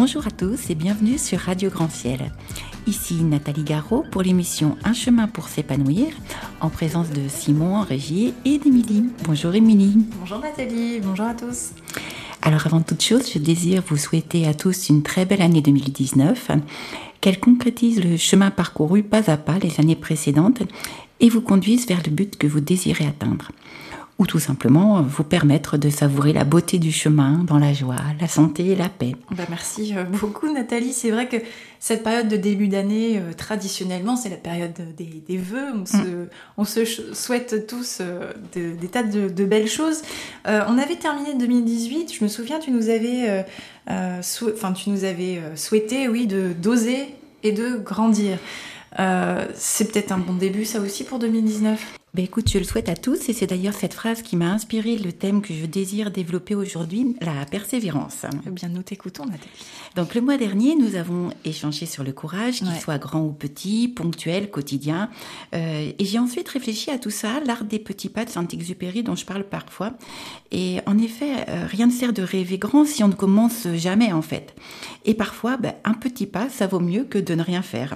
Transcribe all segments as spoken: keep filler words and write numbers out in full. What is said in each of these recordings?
Bonjour à tous et bienvenue sur Radio Grand Ciel. Ici Nathalie Garot pour l'émission Un chemin pour s'épanouir, en présence de Simon en régie et d'Émilie. Bonjour Émilie. Bonjour Nathalie, bonjour à tous. Alors avant toute chose, je désire vous souhaiter à tous une très belle année deux mille dix-neuf, qu'elle concrétise le chemin parcouru pas à pas les années précédentes et vous conduise vers le but que vous désirez atteindre. Ou tout simplement vous permettre de savourer la beauté du chemin dans la joie, la santé et la paix. Bah merci beaucoup Nathalie, c'est vrai que cette période de début d'année, euh, traditionnellement, c'est la période des, des vœux, on, mmh. se, on se souhaite tous euh, de, des tas de, de belles choses. Euh, on avait terminé deux mille dix-huit, je me souviens, tu nous avais, euh, euh, sou- enfin, tu nous avais souhaité oui, de, d'oser et de grandir. Euh, c'est peut-être un bon début ça aussi pour deux mille dix-neuf. Ben écoute, je le souhaite à tous et c'est d'ailleurs cette phrase qui m'a inspiré le thème que je désire développer aujourd'hui, la persévérance. Eh bien, nous t'écoutons, Nathalie. Donc le mois dernier, nous avons échangé sur le courage, qu'il ouais. soit grand ou petit, ponctuel, quotidien. Euh, et j'ai ensuite réfléchi à tout ça, l'art des petits pas de Saint-Exupéry dont je parle parfois. Et en effet, euh, rien ne sert de rêver grand si on ne commence jamais en fait. Et parfois, ben, un petit pas, ça vaut mieux que de ne rien faire.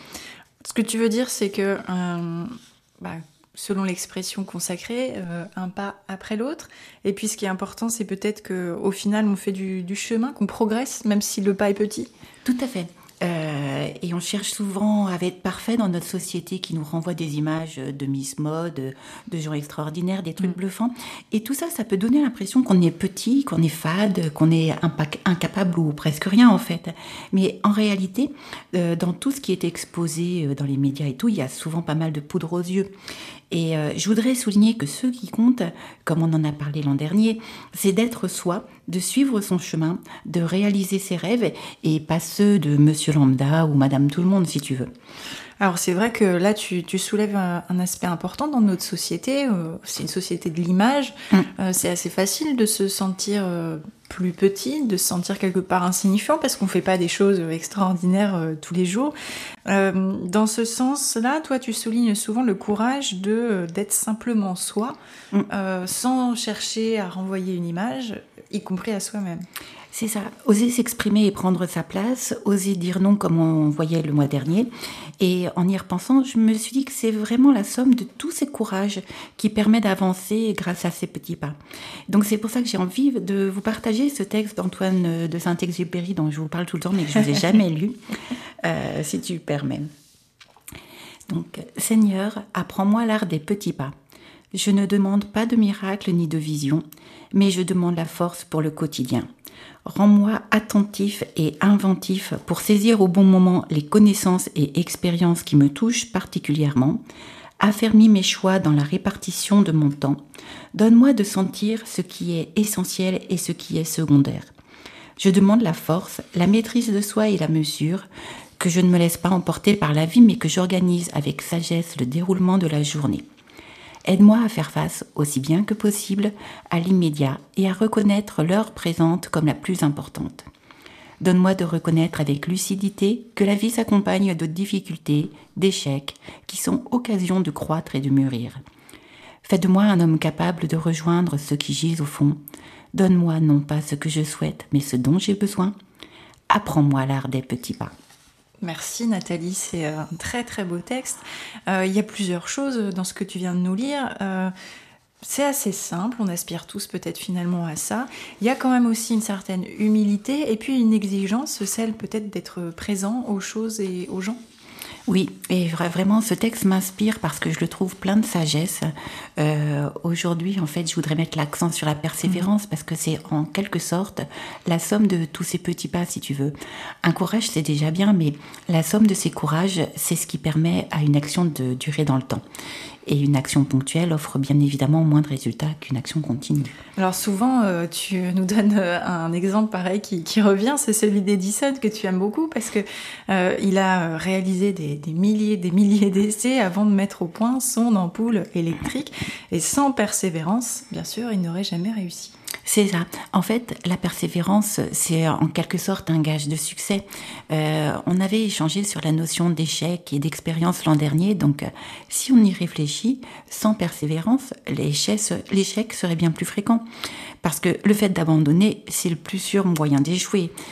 Ce que tu veux dire, c'est que... Euh, bah, selon l'expression consacrée, euh, un pas après l'autre. Et puis ce qui est important, c'est peut-être qu'au final, on fait du, du chemin, qu'on progresse, même si le pas est petit. Tout à fait. Euh, et on cherche souvent à être parfait dans notre société qui nous renvoie des images de Miss Mode, de gens extraordinaires, des trucs mmh. bluffants. Et tout ça, ça peut donner l'impression qu'on est petit, qu'on est fade, qu'on est impa- incapable ou presque rien en fait. Mais en réalité, euh, dans tout ce qui est exposé dans les médias et tout, il y a souvent pas mal de poudre aux yeux. Et euh, je voudrais souligner que ce qui compte, comme on en a parlé l'an dernier, c'est d'être soi, de suivre son chemin, de réaliser ses rêves et pas ceux de Monsieur Lambda ou Madame Tout-le-Monde, si tu veux. Alors c'est vrai que là tu, tu soulèves un, un aspect important dans notre société, euh, c'est une société de l'image, mmh. euh, c'est assez facile de se sentir euh, plus petit, de se sentir quelque part insignifiant parce qu'on fait pas des choses extraordinaires euh, tous les jours. Euh, dans ce sens-là, toi tu soulignes souvent le courage de, euh, d'être simplement soi, mmh. euh, sans chercher à renvoyer une image, y compris à soi-même. C'est ça, oser s'exprimer et prendre sa place, oser dire non comme on voyait le mois dernier. Et en y repensant, je me suis dit que c'est vraiment la somme de tous ces courages qui permet d'avancer grâce à ces petits pas. Donc c'est pour ça que j'ai envie de vous partager ce texte d'Antoine de Saint-Exupéry dont je vous parle tout le temps mais que je ne vous ai jamais lu, euh, si tu permets. Donc, Seigneur, apprends-moi l'art des petits pas. Je ne demande pas de miracle ni de vision, mais je demande la force pour le quotidien. Rends-moi attentif et inventif pour saisir au bon moment les connaissances et expériences qui me touchent particulièrement. Affermis mes choix dans la répartition de mon temps. Donne-moi de sentir ce qui est essentiel et ce qui est secondaire. Je demande la force, la maîtrise de soi et la mesure, que je ne me laisse pas emporter par la vie mais que j'organise avec sagesse le déroulement de la journée. Aide-moi à faire face, aussi bien que possible, à l'immédiat et à reconnaître l'heure présente comme la plus importante. Donne-moi de reconnaître avec lucidité que la vie s'accompagne de difficultés, d'échecs, qui sont occasion de croître et de mûrir. Fais de moi un homme capable de rejoindre ceux qui gisent au fond. Donne-moi non pas ce que je souhaite, mais ce dont j'ai besoin. Apprends-moi l'art des petits pas. Merci Nathalie, c'est un très très beau texte. Euh, il y a plusieurs choses dans ce que tu viens de nous lire. Euh, c'est assez simple, on aspire tous peut-être finalement à ça. Il y a quand même aussi une certaine humilité et puis une exigence, celle peut-être d'être présent aux choses et aux gens. Oui, et vraiment ce texte m'inspire parce que je le trouve plein de sagesse. Euh, aujourd'hui, en fait, je voudrais mettre l'accent sur la persévérance mmh. parce que c'est en quelque sorte la somme de tous ces petits pas, si tu veux. Un courage, c'est déjà bien, mais la somme de ces courages, c'est ce qui permet à une action de durer dans le temps. Et une action ponctuelle offre bien évidemment moins de résultats qu'une action continue. Alors souvent, euh, tu nous donnes un exemple pareil qui, qui revient, c'est celui d'Edison que tu aimes beaucoup parce que euh, il a réalisé des, des milliers, des milliers d'essais avant de mettre au point son ampoule électrique et sans persévérance, bien sûr, il n'aurait jamais réussi. C'est ça. En fait, la persévérance, c'est en quelque sorte un gage de succès. Euh, on avait échangé sur la notion d'échec et d'expérience l'an dernier, donc si on y réfléchit, sans persévérance, l'échec, l'échec serait bien plus fréquent. Parce que le fait d'abandonner, c'est le plus sûr moyen d'échouer.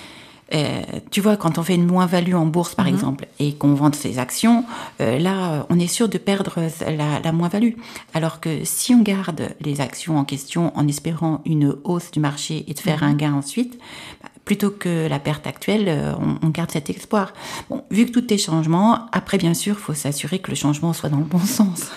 Euh, tu vois, quand on fait une moins-value en bourse, par mmh. exemple, et qu'on vend ses actions, euh, là, on est sûr de perdre la, la moins-value. Alors que si on garde les actions en question en espérant une hausse du marché et de faire mmh. un gain ensuite, bah, plutôt que la perte actuelle, euh, on, on garde cet espoir. Bon, vu que tout est changement, après, bien sûr, il faut s'assurer que le changement soit dans le bon sens.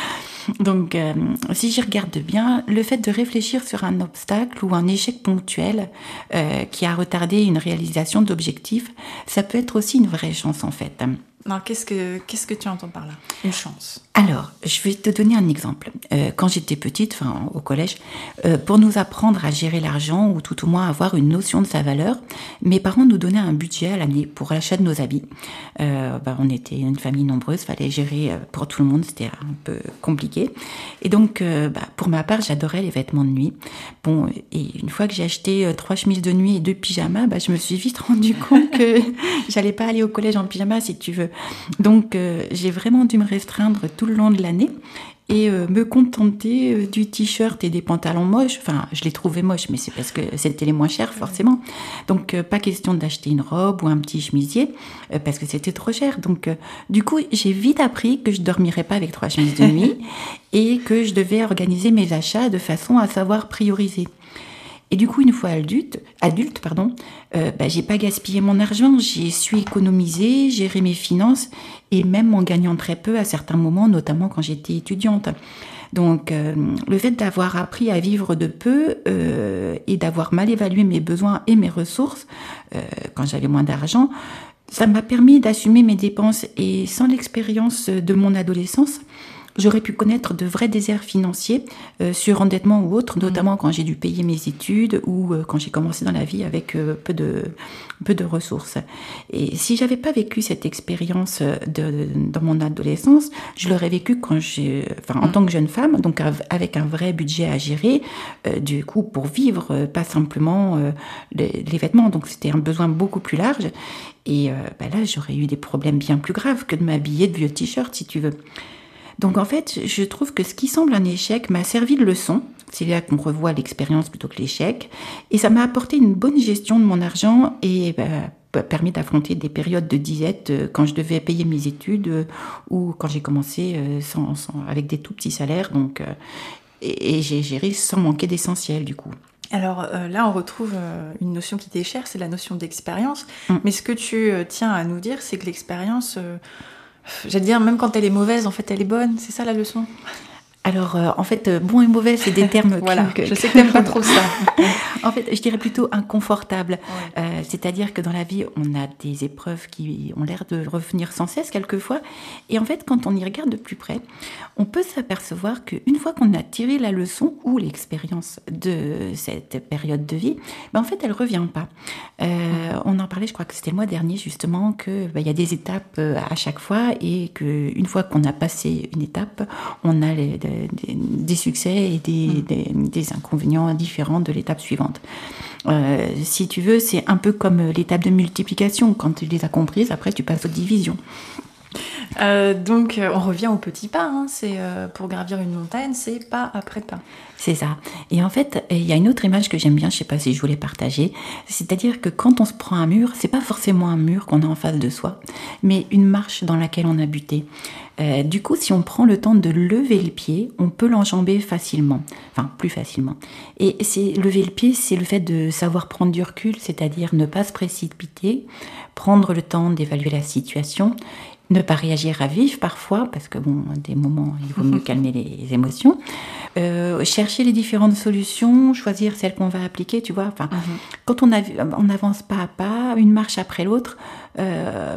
Donc, euh, si j'y regarde bien, le fait de réfléchir sur un obstacle ou un échec ponctuel euh, qui a retardé une réalisation d'objectifs, ça peut être aussi une vraie chance en fait. Alors, qu'est-ce que, qu'est-ce que tu entends par là ? Une chance. Alors, je vais te donner un exemple. Euh, quand j'étais petite, enfin au collège, euh, pour nous apprendre à gérer l'argent ou tout au moins avoir une notion de sa valeur, mes parents nous donnaient un budget à l'année pour l'achat de nos habits. Euh, bah, on était une famille nombreuse, fallait gérer pour tout le monde, c'était un peu compliqué. Et donc, euh, bah, pour ma part, j'adorais les vêtements de nuit. Bon, et une fois que j'ai acheté euh, trois chemises de nuit et deux pyjamas, bah, je me suis vite rendu compte que j'allais pas aller au collège en pyjama, si tu veux. Donc, euh, j'ai vraiment dû me restreindre tout le long de l'année et euh, me contenter euh, du t-shirt et des pantalons moches. Enfin, je les trouvais moches, mais c'est parce que c'était les moins chers, forcément. Donc, euh, pas question d'acheter une robe ou un petit chemisier, euh, parce que c'était trop cher. Donc, euh, du coup, j'ai vite appris que je dormirais pas avec trois chemises de nuit et que je devais organiser mes achats de façon à savoir prioriser. Et du coup, une fois adulte, adulte pardon, euh, bah, j'ai pas gaspillé mon argent, j'ai su économiser, gérer mes finances, et même en gagnant très peu à certains moments, notamment quand j'étais étudiante. Donc, euh, le fait d'avoir appris à vivre de peu euh, et d'avoir mal évalué mes besoins et mes ressources euh, quand j'avais moins d'argent, ça m'a permis d'assumer mes dépenses. Et sans l'expérience de mon adolescence, j'aurais pu connaître de vrais déserts financiers, euh, surendettement ou autres, notamment mmh. quand j'ai dû payer mes études ou euh, quand j'ai commencé dans la vie avec euh, peu de, peu de ressources. Et si j'avais pas vécu cette expérience de, de, dans mon adolescence, je l'aurais vécu quand j'ai, enfin, en mmh. tant que jeune femme, donc avec un vrai budget à gérer, euh, du coup, pour vivre, euh, pas simplement euh, les, les vêtements. Donc, c'était un besoin beaucoup plus large. Et euh, bah là, j'aurais eu des problèmes bien plus graves que de m'habiller de vieux t-shirts, si tu veux. Donc en fait, je trouve que ce qui semble un échec m'a servi de leçon. C'est là qu'on revoit l'expérience plutôt que l'échec. Et ça m'a apporté une bonne gestion de mon argent et bah, permis d'affronter des périodes de disette quand je devais payer mes études ou quand j'ai commencé sans, sans, avec des tout petits salaires. Donc, et, et j'ai géré sans manquer d'essentiel du coup. Alors euh, là, on retrouve euh, une notion qui t'est chère, c'est la notion d'expérience. Mmh. Mais ce que tu euh, tiens à nous dire, c'est que l'expérience... Euh, J'allais dire, même quand elle est mauvaise, en fait, elle est bonne. C'est ça, la leçon ? Alors, euh, en fait, bon et mauvais, c'est des termes... voilà, que, je sais que t'aimes pas trop ça. En fait, je dirais plutôt inconfortable. Ouais. Euh, c'est-à-dire que dans la vie, on a des épreuves qui ont l'air de revenir sans cesse, quelquefois. Et en fait, quand on y regarde de plus près, on peut s'apercevoir qu'une fois qu'on a tiré la leçon ou l'expérience de cette période de vie, ben, en fait, elle ne revient pas. Euh, on en parlait, je crois que c'était le mois dernier, justement, qu'il ben, y a des étapes à chaque fois et qu'une fois qu'on a passé une étape, on a les, des, des succès et des, mmh. des, des inconvénients différents de l'étape suivante. Euh, si tu veux, c'est un peu comme l'étape de multiplication. Quand tu les as comprises, après, tu passes aux divisions. Euh, donc, on revient au petit pas. Hein. C'est, euh, pour gravir une montagne, c'est pas après pas. C'est ça. Et en fait, il y a une autre image que j'aime bien, je sais pas si je voulais partager. C'est-à-dire que quand on se prend un mur, c'est pas forcément un mur qu'on a en face de soi, mais une marche dans laquelle on a buté. Euh, du coup, si on prend le temps de lever le pied, on peut l'enjamber facilement. Enfin, plus facilement. Et c'est, lever le pied, c'est le fait de savoir prendre du recul, c'est-à-dire ne pas se précipiter, prendre le temps d'évaluer la situation, ne pas réagir à vif parfois, parce que bon, à des moments, il vaut mieux calmer les émotions. Euh, chercher les différentes solutions, choisir celles qu'on va appliquer, tu vois. Enfin, mm-hmm. Quand on, a, on avance pas à pas, une marche après l'autre, euh,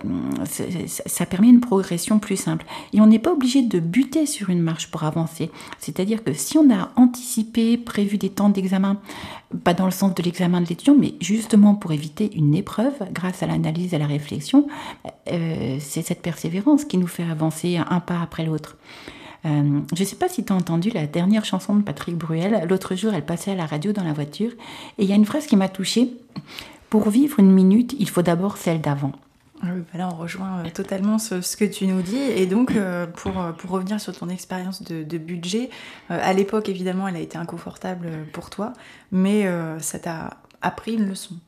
ça permet une progression plus simple. Et on n'est pas obligé de buter sur une marche pour avancer. C'est-à-dire que si on a anticipé, prévu des temps d'examen, pas dans le sens de l'examen de l'étudiant, mais justement pour éviter une épreuve, grâce à l'analyse et à la réflexion, euh, c'est cette persévérance qui nous fait avancer un pas après l'autre. Euh, je ne sais pas si tu as entendu la dernière chanson de Patrick Bruel. L'autre jour, elle passait à la radio dans la voiture. Et il y a une phrase qui m'a touchée. Pour vivre une minute, il faut d'abord celle d'avant. Oui, bah là, on rejoint euh, totalement ce, ce que tu nous dis. Et donc, euh, pour, pour revenir sur ton expérience de, de budget, euh, à l'époque, évidemment, elle a été inconfortable pour toi, mais euh, ça t'a appris une leçon.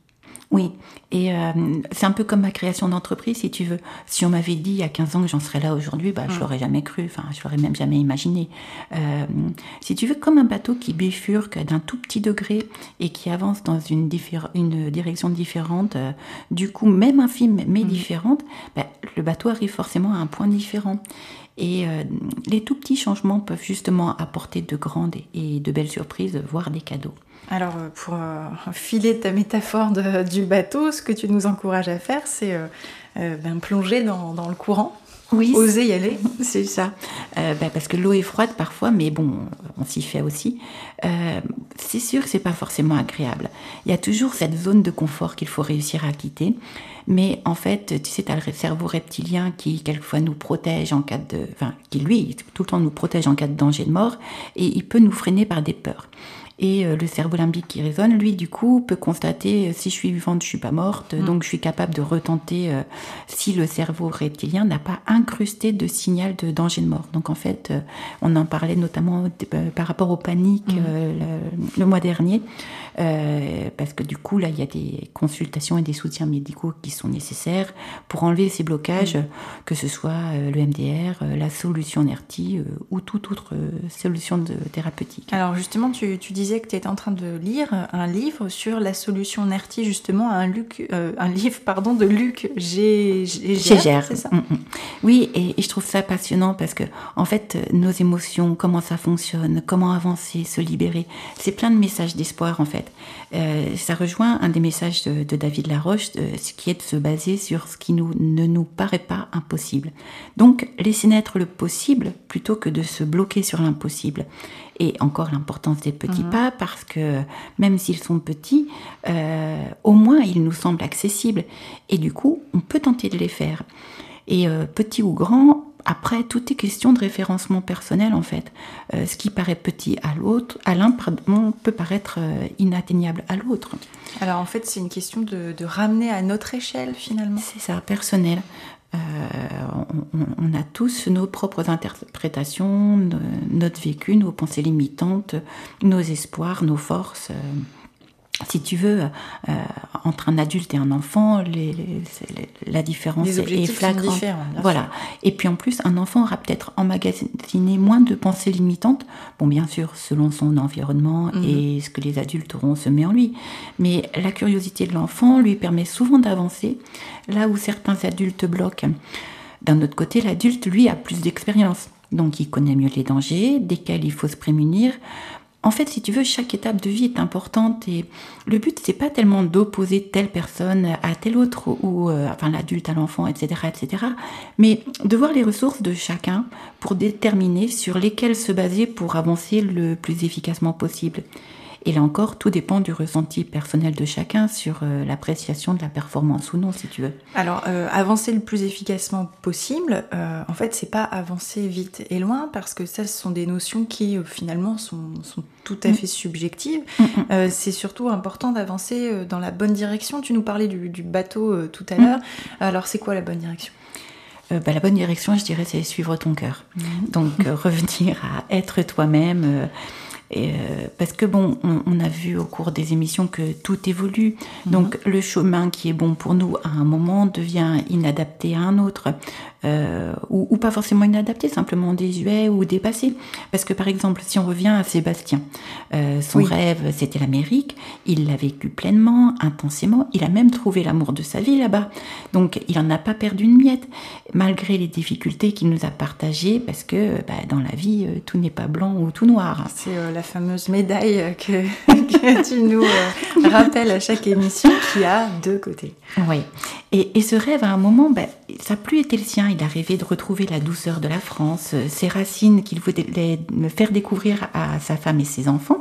Oui, et euh, c'est un peu comme ma création d'entreprise, si tu veux. Si on m'avait dit il y a quinze ans que j'en serais là aujourd'hui, bah, je l'aurais jamais cru, enfin, je l'aurais même jamais imaginé. Euh, si tu veux, comme un bateau qui bifurque d'un tout petit degré et qui avance dans une, diffé- une direction différente, euh, du coup, même infime, mais mmh. différente, bah, le bateau arrive forcément à un point différent. Et euh, les tout petits changements peuvent justement apporter de grandes et de belles surprises, voire des cadeaux. Alors, pour euh, filer ta métaphore de, du bateau, ce que tu nous encourages à faire, c'est euh, euh, ben, plonger dans, dans le courant. Oui, oser y aller. C'est ça. Euh, bah, parce que l'eau est froide parfois, mais bon, on s'y fait aussi. Euh, c'est sûr que c'est pas forcément agréable. Il y a toujours cette zone de confort qu'il faut réussir à quitter. Mais en fait, tu sais, tu as le cerveau reptilien qui, quelquefois, nous protège en cas de... Enfin, qui, lui, tout le temps nous protège en cas de danger de mort. Et il peut nous freiner par des peurs. Et euh, le cerveau limbique qui résonne, lui, du coup, peut constater euh, si je suis vivante, je suis pas morte. Mmh. Donc, je suis capable de retenter euh, si le cerveau reptilien n'a pas incrusté de signal de danger de mort. Donc, en fait, euh, on en parlait notamment euh, par rapport aux paniques mmh. euh, le, le mois dernier. Euh, parce que du coup, là, il y a des consultations et des soutiens médicaux qui sont nécessaires pour enlever ces blocages, mmh. que ce soit euh, le M D R, euh, la solution N R T I euh, ou toute autre euh, solution de, thérapeutique. Alors, justement, tu, tu disais que tu étais en train de lire un livre sur la solution N R T I, justement, un, Luc, euh, un livre pardon, de Luc Gégère, c'est ça ? Mm-hmm. Oui, et, et je trouve ça passionnant parce que, en fait, nos émotions, comment ça fonctionne, comment avancer, se libérer, c'est plein de messages d'espoir, en fait. Euh, ça rejoint un des messages de, de David Laroche, de, ce qui est de se baser sur ce qui nous, ne nous paraît pas impossible. Donc, laisser naître le possible plutôt que de se bloquer sur l'impossible. Et encore l'importance des petits mmh. pas, parce que même s'ils sont petits, euh, au moins ils nous semblent accessibles. Et du coup, on peut tenter de les faire. Et euh, petit ou grand, après, tout est question de référencement personnel, en fait. Euh, ce qui paraît petit à l'autre, à l'un, pardon, peut paraître euh, inatteignable à l'autre. Alors, en fait, c'est une question de, de ramener à notre échelle, finalement. C'est ça, personnel. Euh, on, on a tous nos propres interprétations, nos, notre vécu, nos pensées limitantes, nos espoirs, nos forces. Euh, si tu veux, euh, entre un adulte et un enfant, les, les, les, la différence les est flagrante. Sont différents, voilà. Sûr. Et puis en plus, un enfant aura peut-être emmagasiné moins de pensées limitantes. Bon, bien sûr, selon son environnement mmh. et ce que les adultes auront semé en lui. Mais la curiosité de l'enfant lui permet souvent d'avancer là où certains adultes bloquent. D'un autre côté, l'adulte, lui, a plus d'expérience. Donc, il connaît mieux les dangers, desquels il faut se prémunir. En fait, si tu veux, chaque étape de vie est importante et le but, c'est pas tellement d'opposer telle personne à telle autre, ou euh, enfin l'adulte à l'enfant, et cetera, et cetera, mais de voir les ressources de chacun pour déterminer sur lesquelles se baser pour avancer le plus efficacement possible. Et là encore, tout dépend du ressenti personnel de chacun sur euh, l'appréciation de la performance ou non, si tu veux. Alors, euh, avancer le plus efficacement possible, euh, en fait, c'est pas avancer vite et loin, parce que ça, ce sont des notions qui, euh, finalement, sont, sont tout à mmh. fait subjectives. Mmh. Euh, c'est surtout important d'avancer euh, dans la bonne direction. Tu nous parlais du, du bateau euh, tout à l'heure. Mmh. Alors, c'est quoi la bonne direction ? Euh, bah, la bonne direction, je dirais, c'est suivre ton cœur. Mmh. Donc, euh, revenir à être toi-même... Euh, Et euh, parce que bon, on, on a vu au cours des émissions que tout évolue. Mmh. Donc le chemin qui est bon pour nous à un moment devient inadapté à un autre. Euh, ou, ou pas forcément inadapté, simplement désuet ou dépassé. Parce que par exemple, si on revient à Sébastien, euh, son oui. rêve c'était l'Amérique, il l'a vécu pleinement, intensément, il a même trouvé l'amour de sa vie là-bas. Donc il n'en a pas perdu une miette, malgré les difficultés qu'il nous a partagées, parce que bah, dans la vie, euh, tout n'est pas blanc ou tout noir. C'est euh, la fameuse médaille que, que tu nous euh, rappelles à chaque émission, qui a deux côtés. Oui, et, et ce rêve, à un moment, bah, ça n'a plus été le sien. Il a rêvé de retrouver la douceur de la France, ses racines qu'il voulait faire découvrir à sa femme et ses enfants,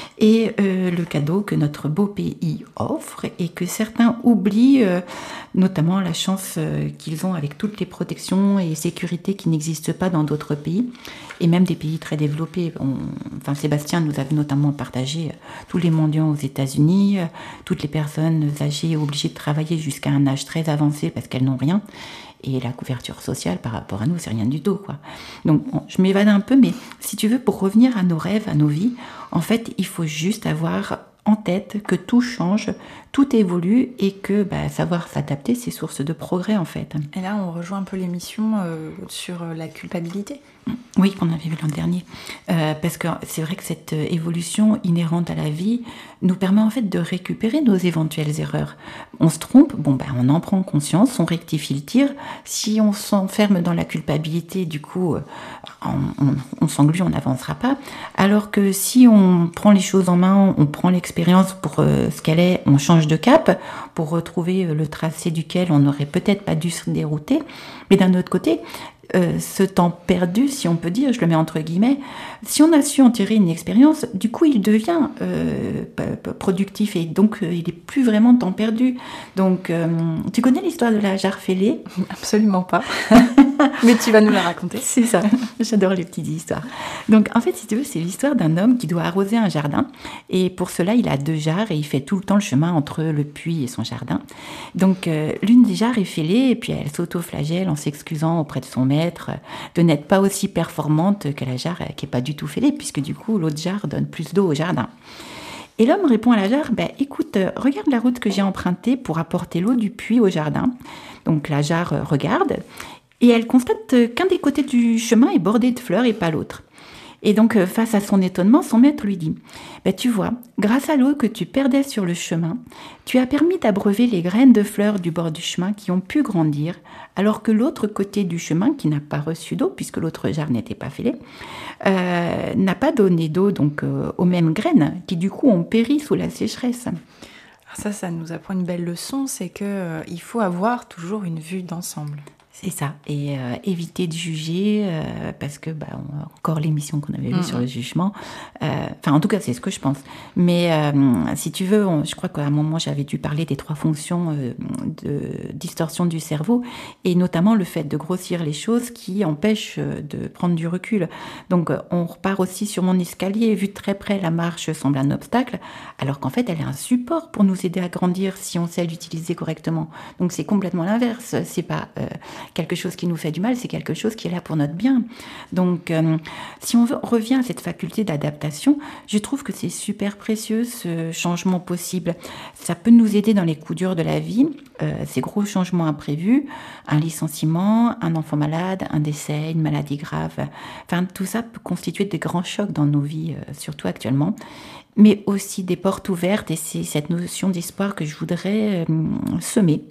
et euh, le cadeau que notre beau pays offre et que certains oublient, euh, notamment la chance euh, qu'ils ont avec toutes les protections et sécurités qui n'existent pas dans d'autres pays, et même des pays très développés. On, enfin, Sébastien nous a notamment partagé euh, tous les mendiants aux États-Unis, euh, toutes les personnes âgées obligées de travailler jusqu'à un âge très avancé parce qu'elles n'ont rien. Et la couverture sociale par rapport à nous, c'est rien du tout, quoi. Donc, bon, je m'évade un peu, mais si tu veux, pour revenir à nos rêves, à nos vies, en fait, il faut juste avoir en tête que tout change, tout évolue et que bah, savoir s'adapter, c'est source de progrès en fait. Et là, on rejoint un peu l'émission euh, sur la culpabilité. Oui, qu'on avait vu l'an dernier. Euh, parce que c'est vrai que cette évolution inhérente à la vie nous permet en fait de récupérer nos éventuelles erreurs. On se trompe, bon ben on en prend conscience, on rectifie le tir. Si on s'enferme dans la culpabilité, du coup, on, on, on s'englue, on n'avancera pas. Alors que si on prend les choses en main, on prend l'expérience pour euh, ce qu'elle est, on change de cap pour retrouver le tracé duquel on n'aurait peut-être pas dû se dérouter. Mais d'un autre côté, Euh, ce temps perdu, si on peut dire, je le mets entre guillemets, si on a su en tirer une expérience, du coup il devient euh, productif et donc euh, il n'est plus vraiment temps perdu. Donc euh, tu connais l'histoire de la jarre fêlée ? Absolument pas. Mais tu vas nous la raconter. C'est ça, j'adore les petites histoires. Donc en fait, si tu veux, c'est l'histoire d'un homme qui doit arroser un jardin et pour cela il a deux jarres et il fait tout le temps le chemin entre le puits et son jardin. Donc euh, l'une des jarres est fêlée et puis elle s'auto-flagelle en s'excusant auprès de son maître de n'être pas aussi performante que la jarre qui n'est pas du tout fêlée, puisque du coup l'autre jarre donne plus d'eau au jardin. Et l'homme répond à la jarre, ben, écoute, regarde la route que j'ai empruntée pour apporter l'eau du puits au jardin. Donc la jarre regarde et elle constate qu'un des côtés du chemin est bordé de fleurs et pas l'autre. Et donc, face à son étonnement, son maître lui dit ben, « Tu vois, grâce à l'eau que tu perdais sur le chemin, tu as permis d'abreuver les graines de fleurs du bord du chemin qui ont pu grandir, alors que l'autre côté du chemin, qui n'a pas reçu d'eau, puisque l'autre jarre n'était pas fêlée, euh, n'a pas donné d'eau donc euh, aux mêmes graines, qui du coup ont péri sous la sécheresse. » Alors ça, ça nous apprend une belle leçon, c'est qu'il euh, faut avoir toujours une vue d'ensemble. C'est ça, et euh, éviter de juger, euh, parce que, bah, on, encore l'émission qu'on avait vue mmh. sur le jugement, euh, enfin en tout cas c'est ce que je pense, mais euh, si tu veux, on, je crois qu'à un moment j'avais dû parler des trois fonctions euh, de distorsion du cerveau, et notamment le fait de grossir les choses qui empêchent de prendre du recul. Donc on repart aussi sur mon escalier, vu de très près la marche semble un obstacle, alors qu'en fait elle est un support pour nous aider à grandir si on sait l'utiliser correctement. Donc c'est complètement l'inverse, c'est pas... Euh, quelque chose qui nous fait du mal, c'est quelque chose qui est là pour notre bien. Donc, euh, si on revient à cette faculté d'adaptation, je trouve que c'est super précieux, ce changement possible. Ça peut nous aider dans les coups durs de la vie, euh, ces gros changements imprévus, un licenciement, un enfant malade, un décès, une maladie grave. Enfin, tout ça peut constituer de grands chocs dans nos vies, euh, surtout actuellement. Mais aussi des portes ouvertes, et c'est cette notion d'espoir que je voudrais euh, semer,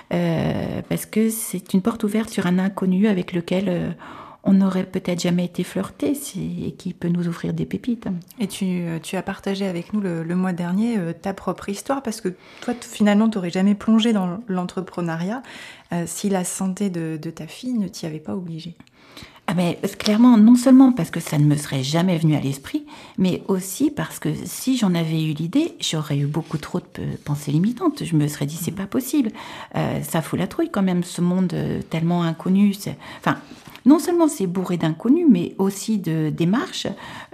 euh, parce que c'est une porte ouverte sur un inconnu avec lequel euh, on n'aurait peut-être jamais été flirté et qui peut nous offrir des pépites. Et tu, tu as partagé avec nous le, le mois dernier euh, ta propre histoire, parce que toi, t- finalement, tu n'aurais jamais plongé dans l'entrepreneuriat euh, si la santé de, de ta fille ne t'y avait pas obligée. Ah ben, clairement, non seulement parce que ça ne me serait jamais venu à l'esprit, mais aussi parce que si j'en avais eu l'idée, j'aurais eu beaucoup trop de pensées limitantes. Je me serais dit, c'est pas possible. Euh, ça fout la trouille quand même, ce monde tellement inconnu. C'est... Enfin, non seulement c'est bourré d'inconnus, mais aussi de démarches,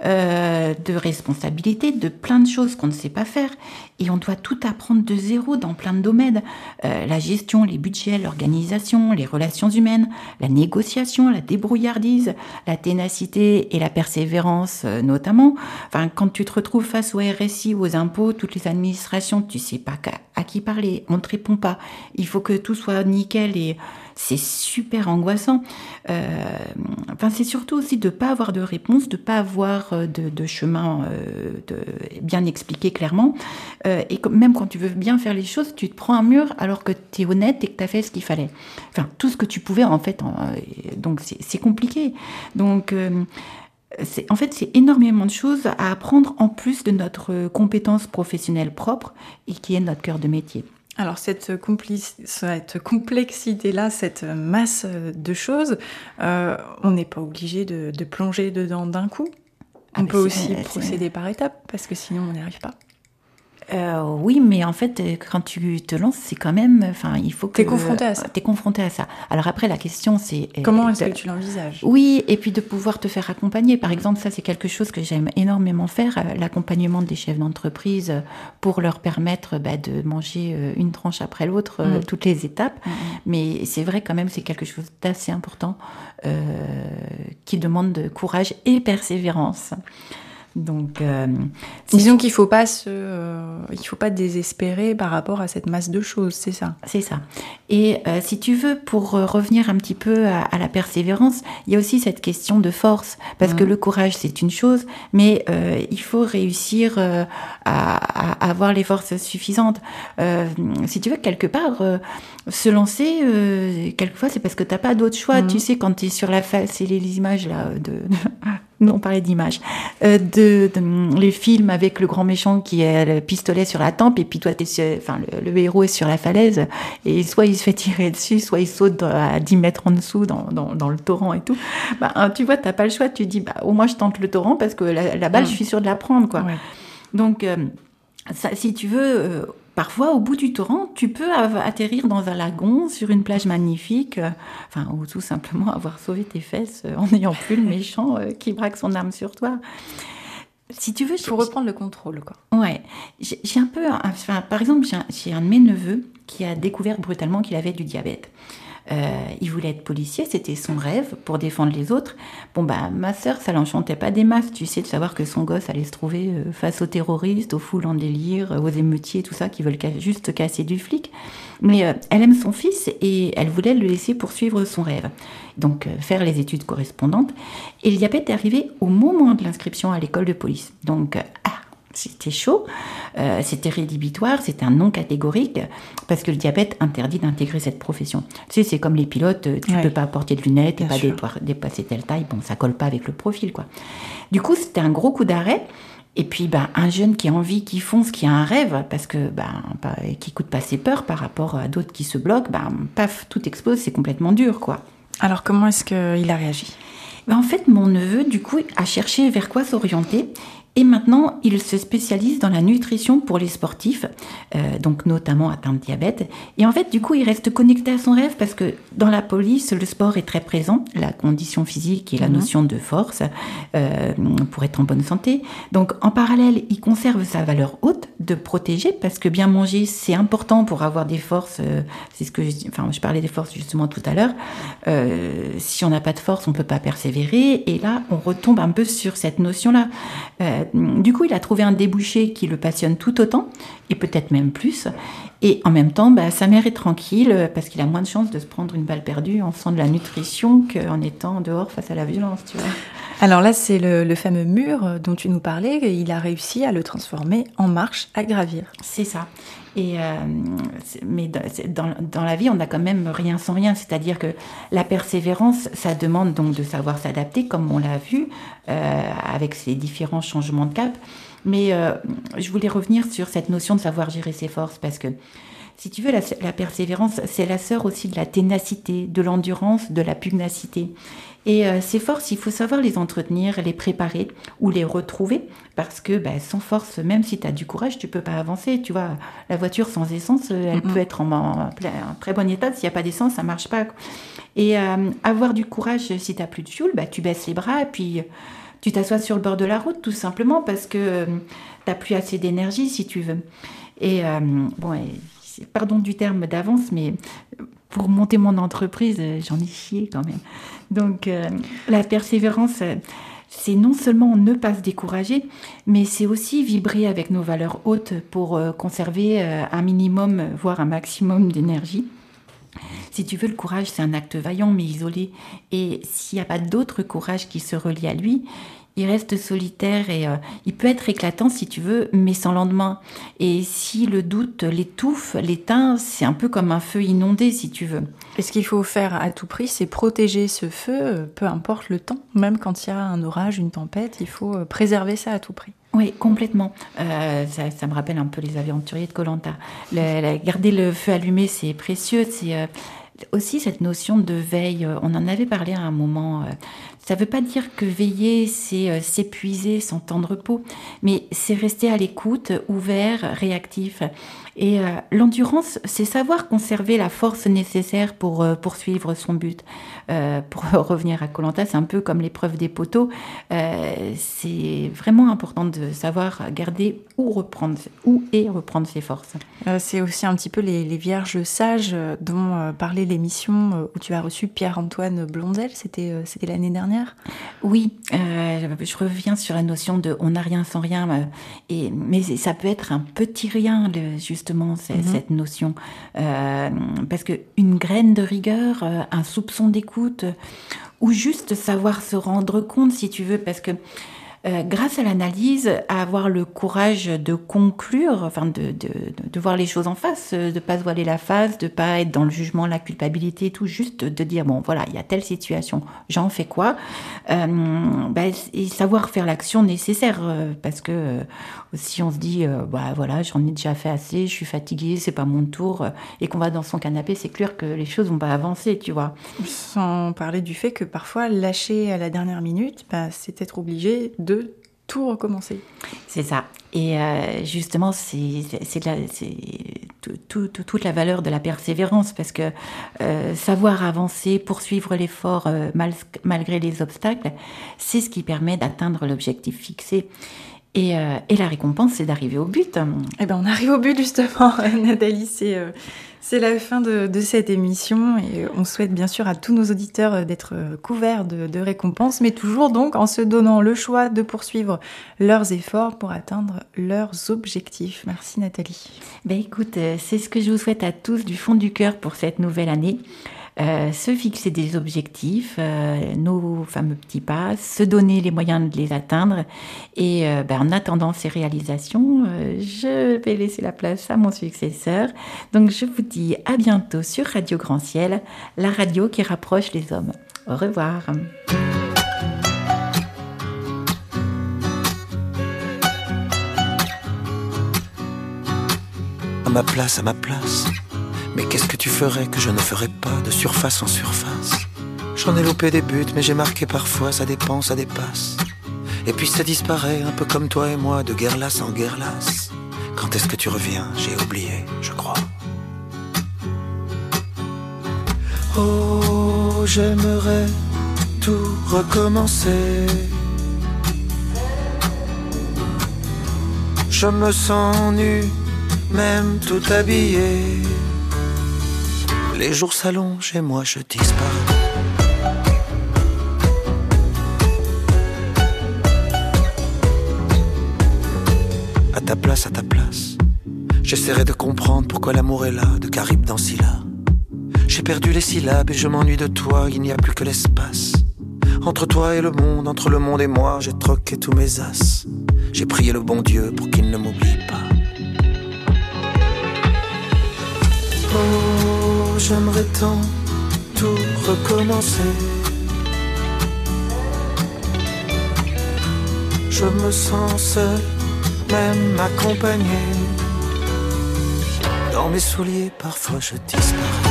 euh, de responsabilités, de plein de choses qu'on ne sait pas faire. Et on doit tout apprendre de zéro dans plein de domaines. Euh, la gestion, les budgets, l'organisation, les relations humaines, la négociation, la débrouillardise, la ténacité et la persévérance euh, notamment. Enfin, quand tu te retrouves face au R S I, aux impôts, toutes les administrations, tu sais pas à, à qui parler, on ne te répond pas. Il faut que tout soit nickel et c'est super angoissant. Euh, enfin, c'est surtout aussi de ne pas avoir de réponse, de ne pas avoir de, de chemin euh, de, bien expliqué clairement. Euh, et même quand tu veux bien faire les choses, tu te prends un mur alors que tu es honnête et que tu as fait ce qu'il fallait. Enfin, tout ce que tu pouvais en fait. En, donc, c'est, c'est compliqué. Donc... Euh, C'est, en fait, c'est énormément de choses à apprendre en plus de notre compétence professionnelle propre et qui est notre cœur de métier. Alors cette, compli- cette complexité-là, cette masse de choses, euh, on n'est pas obligé de, de plonger dedans d'un coup. On ah peut aussi c'est, procéder c'est... par étapes, parce que sinon on n'y arrive pas. Euh, oui, mais en fait, quand tu te lances, c'est quand même... Enfin, il faut que... T'es confronté à ça. T'es confronté à ça. Alors après, la question, c'est... Comment euh, est-ce de... que tu l'envisages ? Oui, et puis de pouvoir te faire accompagner. Par exemple, ça, c'est quelque chose que j'aime énormément faire, l'accompagnement des chefs d'entreprise pour leur permettre bah, de manger une tranche après l'autre, mmh. toutes les étapes. Mmh. Mais c'est vrai quand même, c'est quelque chose d'assez important euh, qui demande de courage et persévérance. Donc, euh, disons qu'il faut pas se, euh, il faut pas désespérer par rapport à cette masse de choses, c'est ça. C'est ça. Et euh, si tu veux, pour euh, revenir un petit peu à, à la persévérance, il y a aussi cette question de force, parce mmh. que le courage c'est une chose, mais euh, il faut réussir euh, à, à avoir les forces suffisantes. Euh, si tu veux, quelque part, euh, se lancer, euh, quelquefois c'est parce que t'as pas d'autre choix. Mmh. Tu sais, quand t'es sur la face, c'est les images là de. Nous, on parlait d'images. Euh, de, de, les films avec le grand méchant qui a le pistolet sur la tempe et puis toi, t'es sur, enfin, le, le héros est sur la falaise et soit il se fait tirer dessus, soit il saute à dix mètres en dessous dans, dans, dans le torrent et tout. Bah, tu vois, t'as pas le choix. Tu dis, bah, au moins, je tente le torrent parce que la, la balle, mmh. je suis sûre de la prendre, quoi. Ouais. Donc, euh, ça, si tu veux... Euh, Parfois, au bout du torrent, tu peux atterrir dans un lagon, sur une plage magnifique, euh, enfin, ou tout simplement avoir sauvé tes fesses euh, en n'ayant plus le méchant euh, qui braque son arme sur toi. Si tu veux, il faut reprendre le contrôle, quoi. Ouais, j'ai, j'ai un peu, enfin, par exemple, j'ai un, j'ai un de mes neveux qui a découvert brutalement qu'il avait du diabète. Euh, il voulait être policier, c'était son rêve pour défendre les autres. Bon bah ma sœur, ça l'enchantait pas des masses, tu sais, de savoir que son gosse allait se trouver euh, face aux terroristes, aux foules en délire, aux émeutiers, tout ça, qui veulent ca- juste casser du flic. Mais euh, elle aime son fils et elle voulait le laisser poursuivre son rêve. Donc euh, faire les études correspondantes. Et le diabète est arrivé au moment de l'inscription à l'école de police. Donc euh, ah, c'était chaud, euh, c'était rédhibitoire, c'était un non catégorique, parce que le diabète interdit d'intégrer cette profession. Tu sais, c'est comme les pilotes, tu ne ouais. peux pas porter de lunettes et pas dé- dépasser telle taille, bon, ça colle pas avec le profil, quoi. Du coup, c'était un gros coup d'arrêt. Et puis, ben, un jeune qui a envie, qui fonce, qui a un rêve, parce que, ben, qui écoute pas ses peurs par rapport à d'autres qui se bloquent, ben, paf, tout explose, c'est complètement dur, quoi. Alors, comment est-ce qu'il a réagi ? Ben, en fait, mon neveu, du coup, a cherché vers quoi s'orienter. Et maintenant, il se spécialise dans la nutrition pour les sportifs, euh, donc notamment atteints de diabète. Et en fait, du coup, il reste connecté à son rêve parce que dans la police, le sport est très présent, la condition physique et la mmh. notion de force euh, pour être en bonne santé. Donc, en parallèle, il conserve sa valeur haute de protéger parce que bien manger, c'est important pour avoir des forces. Euh, c'est ce que je, enfin, je parlais des forces justement tout à l'heure. Euh, si on n'a pas de force, on peut pas persévérer. Et là, on retombe un peu sur cette notion-là. Euh, Du coup, il a trouvé un débouché qui le passionne tout autant, et peut-être même plus. Et en même temps, bah, sa mère est tranquille, parce qu'il a moins de chances de se prendre une balle perdue en faisant de la nutrition qu'en étant dehors face à la violence, tu vois. Alors là, c'est le, le fameux mur dont tu nous parlais, et il a réussi à le transformer en marche à gravir. C'est ça. Et euh, mais dans, dans la vie, on n'a quand même rien sans rien. C'est-à-dire que la persévérance, ça demande donc de savoir s'adapter, comme on l'a vu, euh, avec ces différents changements de cap. Mais euh, je voulais revenir sur cette notion de savoir gérer ses forces, parce que si tu veux, la, la persévérance, c'est la sœur aussi de la ténacité, de l'endurance, de la pugnacité. Et euh, ces forces, il faut savoir les entretenir, les préparer ou les retrouver, parce que bah, sans force, même si tu as du courage, tu peux pas avancer. Tu vois, la voiture sans essence, elle mm-hmm. peut être en, en, en très bon état. S'il n'y a pas d'essence, ça marche pas. Et euh, avoir du courage, si tu n'as plus de fuel, bah, tu baisses les bras et puis tu t'assois sur le bord de la route, tout simplement, parce que euh, tu n'as plus assez d'énergie, si tu veux. Et euh, bon... Et, pardon du terme d'avance, mais pour monter mon entreprise, j'en ai chié quand même. Donc, euh, la persévérance, c'est non seulement ne pas se décourager, mais c'est aussi vibrer avec nos valeurs hautes pour euh, conserver euh, un minimum, voire un maximum d'énergie. Si tu veux, le courage, c'est un acte vaillant mais isolé. Et s'il n'y a pas d'autre courage qui se relie à lui, il reste solitaire et euh, il peut être éclatant si tu veux, mais sans lendemain. Et si le doute l'étouffe, l'éteint, c'est un peu comme un feu inondé si tu veux. Et ce qu'il faut faire à tout prix, c'est protéger ce feu, peu importe le temps. Même quand il y a un orage, une tempête, il faut préserver ça à tout prix. Oui, complètement. Euh, ça, ça me rappelle un peu les aventuriers de Koh-Lanta. Le, le, garder le feu allumé, c'est précieux. C'est euh, aussi cette notion de veille. On en avait parlé à un moment. Ça ne veut pas dire que veiller, c'est euh, s'épuiser sans temps de repos, mais c'est rester à l'écoute, ouvert, réactif. Et euh, l'endurance, c'est savoir conserver la force nécessaire pour euh, poursuivre son but. Euh, pour revenir à Koh-Lanta, c'est un peu comme l'épreuve des poteaux. Euh, c'est vraiment important de savoir garder ou reprendre, où et reprendre ses forces. Euh, c'est aussi un petit peu les, les vierges sages dont euh, parlait l'émission où tu as reçu Pierre-Antoine Blondel. C'était, euh, c'était l'année dernière. dernière ? Oui, euh, je reviens sur la notion de on n'a rien sans rien, euh, et, mais ça peut être un petit rien, le, justement, c'est, mm-hmm. cette notion. Euh, parce qu'une graine de rigueur, euh, un soupçon d'écoute, euh, ou juste savoir se rendre compte, si tu veux, parce que Euh, grâce à l'analyse, à avoir le courage de conclure, enfin de, de, de voir les choses en face, de ne pas se voiler la face, de ne pas être dans le jugement, la culpabilité et tout, juste de dire, bon voilà, il y a telle situation, j'en fais quoi euh, bah, et savoir faire l'action nécessaire, euh, parce que euh, si on se dit, euh, bah voilà, j'en ai déjà fait assez, je suis fatiguée, c'est pas mon tour, euh, et qu'on va dans son canapé, c'est clair que les choses vont pas avancer, tu vois. Sans parler du fait que parfois, lâcher à la dernière minute, bah, c'est être obligé de tout recommencer. C'est ça. Et euh, justement, c'est, c'est, c'est, la, c'est tout, tout, tout, toute la valeur de la persévérance, parce que euh, savoir avancer, poursuivre l'effort euh, mal, malgré les obstacles, c'est ce qui permet d'atteindre l'objectif fixé. Et, euh, et la récompense, c'est d'arriver au but. Eh ben, on arrive au but, justement, Nathalie. C'est, euh, c'est la fin de, de cette émission. Et on souhaite, bien sûr, à tous nos auditeurs d'être couverts de, de récompenses, mais toujours, donc, en se donnant le choix de poursuivre leurs efforts pour atteindre leurs objectifs. Merci, Nathalie. Ben, écoute, c'est ce que je vous souhaite à tous du fond du cœur pour cette nouvelle année. Euh, se fixer des objectifs, euh, nos fameux petits pas, se donner les moyens de les atteindre. Et euh, ben, en attendant ces réalisations, euh, je vais laisser la place à mon successeur. Donc je vous dis à bientôt sur Radio Grand Ciel, la radio qui rapproche les hommes. Au revoir. À ma place, à ma place. Mais qu'est-ce que tu ferais que je ne ferais pas de surface en surface? J'en ai loupé des buts, mais j'ai marqué parfois, ça dépend, ça dépasse. Et puis ça disparaît, un peu comme toi et moi, de guerre lasse en guerre lasse. Quand est-ce que tu reviens? J'ai oublié, je crois. Oh, j'aimerais tout recommencer. Je me sens nu, même tout habillé. Les jours s'allongent et moi je disparais. À ta place, à ta place, j'essaierai de comprendre pourquoi l'amour est là, de Caribe dans Scylla. J'ai perdu les syllabes et je m'ennuie de toi, il n'y a plus que l'espace. Entre toi et le monde, entre le monde et moi, j'ai troqué tous mes as. J'ai prié le bon Dieu pour qu'il ne m'oublie pas. Oh, j'aimerais tant tout recommencer. Je me sens seul, même accompagné. Dans mes souliers, parfois je disparais.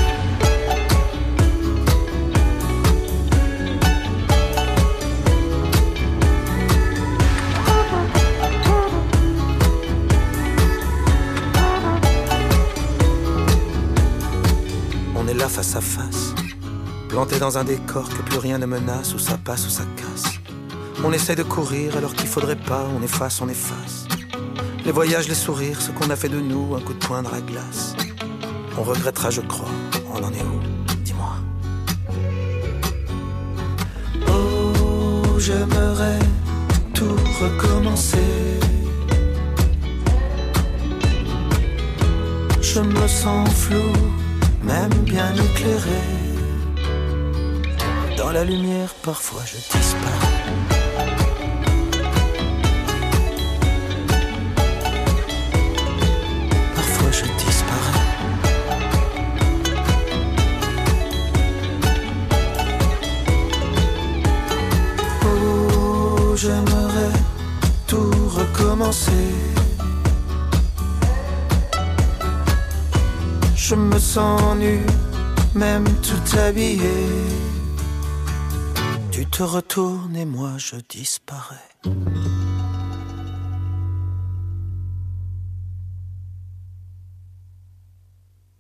Là face à face, planté dans un décor que plus rien ne menace, où ça passe ou ça casse. On essaie de courir alors qu'il faudrait pas, on efface, on efface. Les voyages, les sourires, ce qu'on a fait de nous, un coup de poing dans la glace. On regrettera, je crois, on en est où? Dis-moi. Oh, j'aimerais tout recommencer. Je me sens flou, même bien éclairé. Dans la lumière, parfois je disparais. Parfois je disparais. Oh, j'aimerais tout recommencer. Je me sens nu, même tout habillé. Tu te retournes et moi je disparais.